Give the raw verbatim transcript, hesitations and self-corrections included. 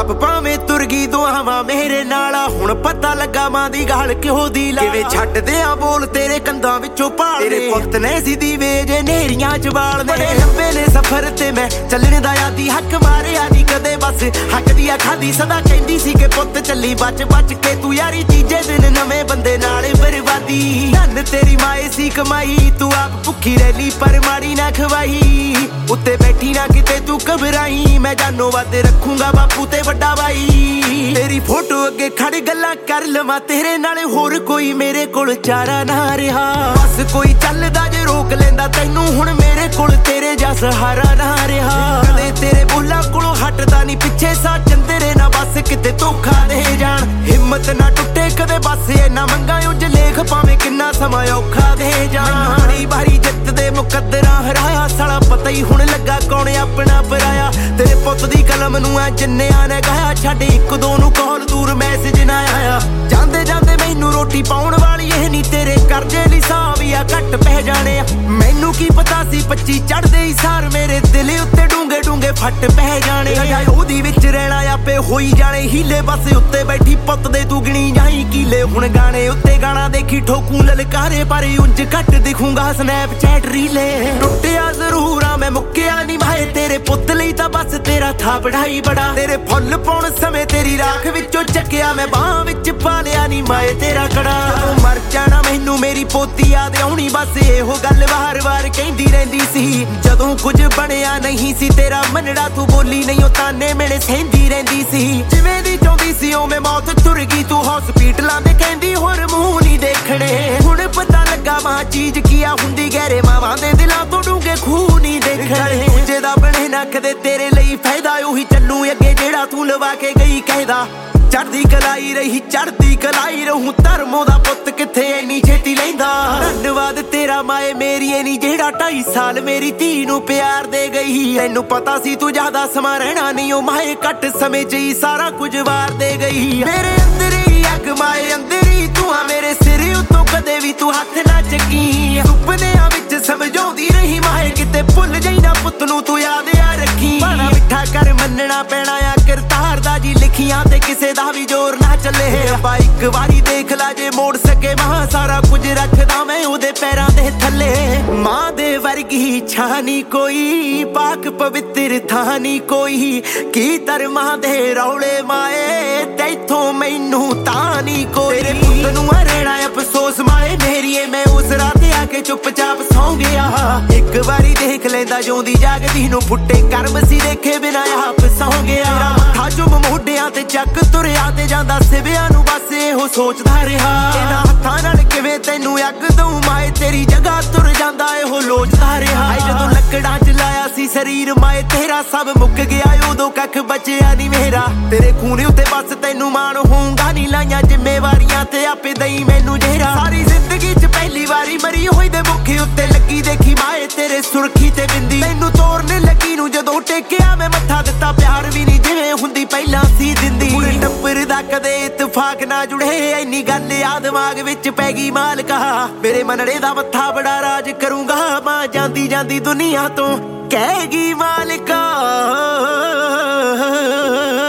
ਆਪ ਭਾਵੇਂ ਤੁਰ ਗਈ ਦੁਆਵਾਂ ਮੇਰੇ ਨਾਲ ਹੁਣ ਪਤਾ ਲੱਗਾ ਮਾਂ ਦੀ ਗਾਲ ਕਿਹੋ ਦੀ ਲਾ ਕਿਵੇਂ ਛੱਡਦੇ ਆ ਬੋਲ ਤੇਰੇ ਕੰਧਾਂ ਵਿੱਚੋਂ ਪਾਲ ਤੇਰੇ ਪੁੱਤ ਨੇ ਸਿੱਧੀ ਵੇਜੇ ਨੇਰੀਆਂ ਚ ਬਾਲ ਬੜੇ ਲੰਬੇ ਨੇ ਸਫ਼ਰ ਤੇ ਮੈਂ ਚੱਲਣ ਦਾ ਆਦੀ ਹੱਕ ਮਾਰਿਆ ਨਹੀਂ ਕਦੇ ਬਸ ਹੱਕ ਦੀ ਖਾਦੀ ਸਦਾ ਕਹਿੰਦੀ ਸੀ ਕਿ ਪੁੱਤ ਚੱਲੀ ਬਚ ਬਚ ਕੇ ਤੂੰ ਯਾਰੀ ਤੀਜੇ ਦਿਨ ਨਵੇਂ ਬੰਦੇ ਨਾਲ ਬਰਬਾਦੀ ਧੰਨ ਤੇਰੀ ਮਾਏ ਸੀ ਕਮਾਈ ਤੂੰ ਆਪ ਭੁੱਖੀ ਰਹਿ ਪਰ ਮਾੜੀ ਨਾ ਖਵਾਈ ਉੱਤੇ ਬੈਠੀ ਨਾ ਕਿਤੇ ਤੂੰ ਘਬਰਾਈ ਮੈਂ ਜਾਨੋਂ ਵੱਧ ਰੱਖੂੰਗਾ ਬਾਪੂ ਤੇ ਵੱਡਾ ਬਾਈ ਤੇਰੀ ਫੋਟੋ ਅੱਗੇ ਖੜ ਗੱਲਾਂ ਕਰ ਲਵਾਂ ਤੇਰੇ ਨਾਲ ਹੋਰ ਕੋਈ ਮੇਰੇ ਕੋਲ ਚਾਰਾ ਨਾ ਰਿਹਾ ਬਸ ਕੋਈ ਚੱਲਦਾ ਜੇ ਰੋਕ ਲੈਂਦਾ ਤੈਨੂੰ ਹੁਣ ਮੇਰੇ ਕੋਲ ਤੇਰੇ ਜਿਹਾ ਸਹਾਰਾ ਨਾ ਰਿਹਾ ਕਦੇ ਤੇਰੇ ਬੋਲਾਂ ਕੋਲੋਂ ਹਟਦਾ ਨਹੀਂ ਪਿੱਛੇ ਸਾ ਚੰਦਰੇ ਨਾ ਬਸ ਕਿਤੇ ਧੋਖਾ ਦੇ ਜਾਣ ਹਿੰਮਤ ਨਾ ਟੁੱਟੇ ਕਦੇ ਬਸ ਇਹ ਨਾ ਮੰਗਾਂ ਉਜ ਲੇਖ ਭਾਵੇਂ ਕਿੰਨਾ ਸਮਾਂ ਔਖਾ ਦੇ ਜਾਣ ਬੜੀ ਵਾਰੀ ਜਿੱਤ ਦੇ ਮੁਕੱਦਰਾਂ ਹਰਾਇਆ ਸਾਲਾ ਪਤਾ ਹੀ ਹੁਣ ਲੱਗਾ ਕੌਣ ਆਪਣਾ ਪਰਾਇਆ ਤੇਰੇ ਪੁੱਤ ਦੀ ਕਲਮ ਨੂੰ ਐ ਜਿੰਨਿਆਂ ਨੇ ਗਾਇਆ ਛੱਡ ਇੱਕ ਦੋ ਨੂੰ ਕਾਲ ਦੂਰ ਮੈਸੇਜ ਨਾ ਆਇਆ ਜਾਂਦੇ ਜਾਂਦੇ ਮੈਨੂੰ ਰੋਟੀ ਪਾਉਣ ਵਾਲੀ ਇਹ ਨਹੀਂ ਤੇਰੇ ਕਰਜ਼ੇ ਲਈ ਸਾਹ ਵੀ ਆ ਘੱਟ ਪੈ ਜਾਣੇ ਆ ਮੈਨੂੰ ਕੀ ਪਤਾ ਸੀ ਪੱਚੀ ਚੜਦੇ ਹੀ ਸਾਰ ਮੇਰੇ ਦਿਲ ਉੱਤੇ ਡੂੰਗੇ ਡੂੰਗੇ ਫੱਟ ਪੈ ਜਾਣੇ ਆ ਉਹਦੀ ਵਿੱਚ ਰਹਿਣਾ ਆਪੇ ਹੋਈ ਜਾਣੇ ਹੀਲੇ ਬਸ ਉੱਤੇ ਬੈਠੀ ਪੁੱਤ ਦੇ ਤੂੰ ਗਿਣੀ ਜਾਈ ਕੀਲੇ ਹੁਣ ਗਾਣੇ ਉੱਤੇ ਗਾਣਾ ਦੇਖੀ ਠੋਕੂ ਲਲਕਾਰੇ ਪਰ ਉਂਝ ਘੱਟ ਦਿਖੂੰਗਾ ਸਨੈਪਚੈਟ ਰੀਲੇ ਟੁੱਟਿਆ ਜ਼ਰੂਰ ਆ ਮੈਂ ਮੁੱਕਿਆ ਨਹੀਂ ਮਾਏ ਤੇਰੇ ਪੁੱਤ ਲਈ ਤਾਂ ਬਸ ਤੇਰਾ ਥਾ ਪੜਾਈ ਬੜਾ ਤੇਰੇ ਫੁੱਲ ਪਾਉਣ ਸਮੇਂ ਤੇਰੀ ਰਾਖ ਵਿੱਚੋਂ ਚੱਕਿਆ ਮੈਂ ਬਾਹ ਵਿੱਚ ਪਾ ਲਿਆ ਨਹੀਂ ਮਾਏ ਤੇਰਾ ਕੜਾ ਜਦੋਂ ਮਰ ਜਾਣਾ ਮੈਨੂੰ ਮੇਰੀ ਪੋਤੀ ਯਾਦ ਆਉਣੀ ਬਸ ਇਹੋ ਗੱਲ ਵਾਰ-ਵਾਰ ਕਹਿੰਦੀ ਰਹਿੰਦੀ ਸੀ ਜਦੋਂ ਕੁਝ ਬਣਿਆ ਨਹੀਂ ਸੀ ਤੇਰਾ ਮੰਨੜਾ ਤੂੰ ਬੋਲੀ ਨਹੀਂ ਉਹ ਤਾਨੇ ਮੇਰੇ ਸਹਿੰਦੀ ਰਹਿੰਦੀ ਸੀ ਜਿਵੇਂ ਦੀ ਚਾਹੁੰਦੀ ਸੀ ਉਵੇਂ ਮੌਤ ਤੁਰ ਗਈ ਤੂੰ ਹਸਪੀਟਲਾਂ ਦੇ ਕਹਿੰਦੀ ਹੋਰ ਮੂੰਹ ਨਹੀਂ ਦੇਖਣੇ ਹੁਣ ਪਤਾ ਲੱਗਾ ਮਾਂ ਚੀਜ਼ ਕੀ ਆ ਹੁੰਦੀ ਗਹਿਰੇ ਮਾਵਾਂ ਦੇ ਦਿਲਾਂ ਤੋਂ ਡੂੰਘੇ ਖੂਹ ਨਹੀਂ ਦੇਖਣੇ ਦੂਜੇ ਦਾ ਬਣੇ ਨਾ ਕਦੇ ਤੇਰੇ ਲਈ ਫਾਇਦਾ ਉਹੀ ਚੱਲੂ ਅੱਗੇ ਜਿਹੜਾ ਤੂੰ ਲਵਾ ਕੇ ਗਈ ਕਹਿਦਾ ਚੜਦੀ ਕਲਾਈ ਰਹੀ ਚੜਦੀ ਕਲਾਈ ਰਹੂੰ ਧਰਮੋਂ ਦਾ ਪੁੱਤ ਕਿੱਥੇ ਇੰਨੀ ਛੇਤੀ ਲੈਂਦਾ ਧੰਨਵਾਦ ਤੇਰਾ ਮਾਏ ਮੇਰੀ ਏ ਨੀ ਜਿਹੜਾ ਢਾਈ ਸਾਲ ਮੇਰੀ ਧੀ ਨੂੰ ਪਿਆਰ ਦੇ ਗਈ ਤੈਨੂੰ ਪਤਾ ਸੀ ਤੂੰ ਜ਼ਿਆਦਾ ਸਮਾਂ ਰਹਿਣਾ ਨਹੀਂ ਉਹ ਮਾਏ ਘੱਟ ਸਮੇਂ 'ਚ ਹੀ ਸਾਰਾ ਕੁਝ ਵਾਰ ਦੇ ਗਈ ਮੇਰੇ ਅੰਦਰ ਹੀ ਅੱਗ ਮਾਏ ਅੰਦਰ ਹੀ ਤੂੰ ਆ ਮੇਰੇ ਸਿਰ ਉੱਤੋਂ ਕਦੇ ਵੀ ਤੂੰ ਹੱਥ ਨਾ ਚੱਕੀ ਸੁਪਨਿਆਂ ਵਿੱਚ ਸਮਝਾਉਂਦੀ ਰਹੀ ਮਾਏ ਕਿਤੇ ਭੁੱਲ ਜਾਈ ਨਾ ਪੁੱਤ ਨੂੰ ਤੂੰ ਯਾਦ ਆ ਰੱਖੀ ਬੜਾ ਮਿੱਠਾ ਕਰ ਮੰਨਣਾ ਪੈਣਾ ਆ ਕਿਰਤਾਰ ਦਾ ਜੀ ਲਿਖੀਆਂ ਤੇ ਕਿਸੇ ਦਾ ਵੀ ਜ਼ੋਰ ਨਾ ਚੱਲੇ ਆਪਾਂ ਇੱਕ ਵਾਰੀ ਦੇਖ ਲਾ ਜੇ ਮੋੜ ਸਕੇ ਮਾਂ ਸਾਰਾ ਕੁਝ ਰੱਖਦਾ ਮੈਂ ਉਹਦੇ ਪੈਰਾਂ ਦੇ ਥੱਲੇ ਮਾਂ ਦੇ ਵਰਗੀ ਛਾਂ ਨੀ ਕੋਈ ਪਾਕ ਪਵਿੱਤਰ ਥਾਂ ਨੀ ਕੋਈ ਕੀ ਧਰਮਾਂ ਦੇ ਰੌਲੇ ਮਾਏ ਤੈਥੋਂ ਮੈਨੂੰ ਤਾਂ ਨੀ ਕੋਈ ਤੇਰੇ ਪੁੱਤ ਨੂੰ ਰਹਿਣਾ ਅਫਸੋਸ ਮਾਏ ਮੇਰੀਏ ਮੈਂ ਉਸ ਰਾਤ ਆ ਕੇ ਚੁੱਪਚਾਪ ਸੌਂ ਗਿਆ ਇੱਕ ਵਾਰੀ ਦੇਖ ਲੈਂਦਾ ਜਿਉਂਦੀ ਜਾਗਦੀ ਨੂੰ ਫੁੱਟੇ ਕਰਮ ਸੀ ਦੇਖੇ ਬਿਨਾਂ ਆਪ ਸੌਂ ਗਿਆ ਮੱਥਾ ਚੁੰਮ ਮੋਢਿਆਂ ਤੇ ਚੱਕ ਤੁਰਿਆ ਤੇ ਜਾਂਦਾ ਸਿਵਿਆਂ ਨੂੰ ਬਸ ਇਹੋ ਸੋਚਦਾ ਰਿਹਾ ਇਹਨਾਂ ਹੱਥਾਂ ਨਾਲ ਕਿਵੇਂ ਤੈਨੂੰ ਅੱਗ ਦਊਂ ਮਾਏ ਤੇਰੀ ਜਗ੍ਹਾ ਤੁਰ ਜਾਂਦਾ ਇਹੋ ਲੋਚਦਾ ਰਿਹਾ ਜਦੋਂ ਲੱਕੜਾਂ 'ਚ ਲਾਇਆ ਸੀ ਸਰੀਰ ਮਾਏ ਤੇਰਾ ਸਭ ਮੁੱਕ ਗਿਆ ਉਦੋਂ ਕੱਖ ਬਚਿਆ ਨਹੀਂ ਮੇਰਾ ਤੇਰੇ ਖੂਨ ਉੱਤੇ ਬਸ ਤੈਨੂੰ ਮਾਣ ਹੋਊਗਾ ਨਹੀਂ ਲਾਈਆਂ ਜ਼ਿੰਮੇਵਾਰੀਆਂ ਤੇ ਆਪੇ ਦਈ ਮੈਨੂੰ ਜਿਹੜਾ ਸਾਰੀ ਜ਼ਿੰਦਗੀ 'ਚ ਪਹਿਲੀ ਵਾਰੀ ਮਰੀ ਹੋਈ ਦੇ ਮੁੱਖੇ ਉੱਤੇ ਲੱਗੀ ਦੇਖੀ ਮਾਏ ਤੇਰੇ ਸੁਰਖੀ ਤੇ ਬਿੰਦੀ ਤੈਨੂੰ ਤੋੜਨ ਲੱਗੀ ਨੂੰ ਜਦੋਂ ਟੇਕਿਆ ਮੈਂ ਮੱਥਾ ਦਿੱਤਾ ਪਿਆਰ ਵੀ ਨਹੀਂ ਜਿਵੇਂ ਹੁੰਦੀ ਪਹਿਲਾਂ ਸੀ ਦਿੰਦੀ ਪੂਰੇ ਟੱਬਰ ਦਾ ਕਦੇ ਇਤਫਾਕ ਨਾ ਜੁੜੇ ਇੰਨੀ ਗੱਲ ਆ ਦਿਮਾਗ ਵਿੱਚ ਪੈ ਗਈ ਮਾਲਕਾ ਮੇਰੇ ਮਨੜੇ ਦਾ ਮੱਥਾ ਬੜਾ ਰਾਜ ਕਰੂੰਗਾ ਮਾਂ ਜਾਂਦੀ ਜਾਂਦੀ ਦੁਨੀਆ ਤੋਂ ਕਹਿ ਗਈ ਮਾਲਕਾ